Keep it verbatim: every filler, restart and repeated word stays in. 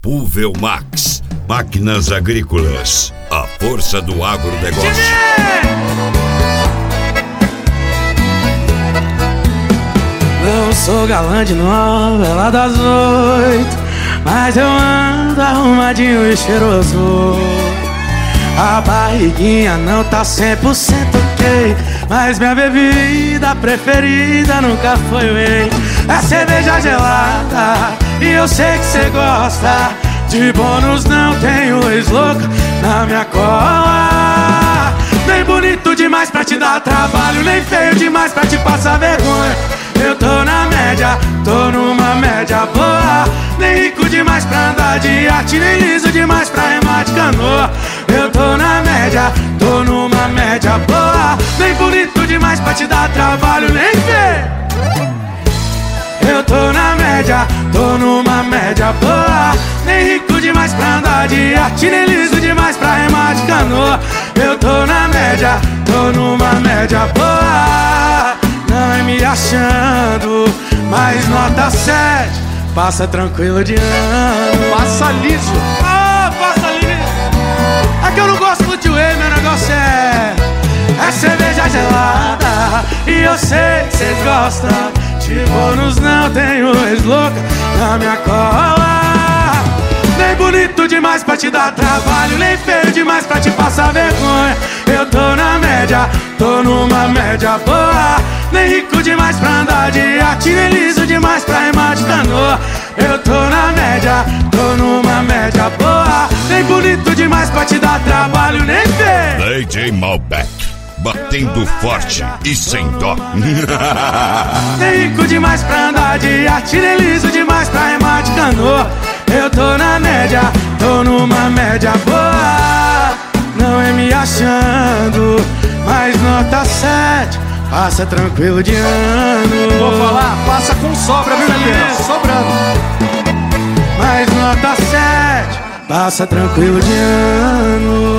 Pulvelmax, máquinas agrícolas, a força do agronegócio. Não sou galã de novela das oito, mas eu ando arrumadinho e cheiroso. A barriguinha não tá cem por cento ok, mas minha bebida preferida nunca foi whey. É cerveja gelada e eu sei que cê gosta. De bônus não tenho ex-louca na minha cola. Nem bonito demais pra te dar trabalho, nem feio demais pra te passar vergonha. Eu tô na média, tô numa média boa. Nem rico demais pra andar de iate, nem liso demais pra remar de canoa. Eu tô na média, tô numa média boa. Nem bonito demais pra te dar trabalho, nem feio. Eu tô na média, tô numa média boa. Nem rico demais pra andar de iate, nem liso demais pra remar de canoa. Eu tô na média, tô numa média boa. Não é me achando, mas nota sete. Passa tranquilo de ano. Passa liso. Ah, passa liso. É que eu não gosto muito de whey, meu negócio é É cerveja gelada e eu sei que cês gostam. De bônus não tenho ex-louca na minha cola. Nem bonito demais pra te dar trabalho, nem feio demais pra te passar vergonha. Eu tô na média, tô numa média boa. Nem rico demais pra andar de iate, nem liso demais pra remar de canoa. Eu tô na média, tô numa média boa. Nem bonito demais pra te dar trabalho, nem feio. D J Malbec, batendo forte e sem dó. Nem rico demais pra andar de iate, nem liso demais pra remar de canoa. Eu tô na média, tô numa média boa. Não é me achando, mas nota sete. Passa tranquilo de ano. Vou falar, passa com sobra, viu, galera? Sobrando. Mas nota sete. Passa tranquilo de ano.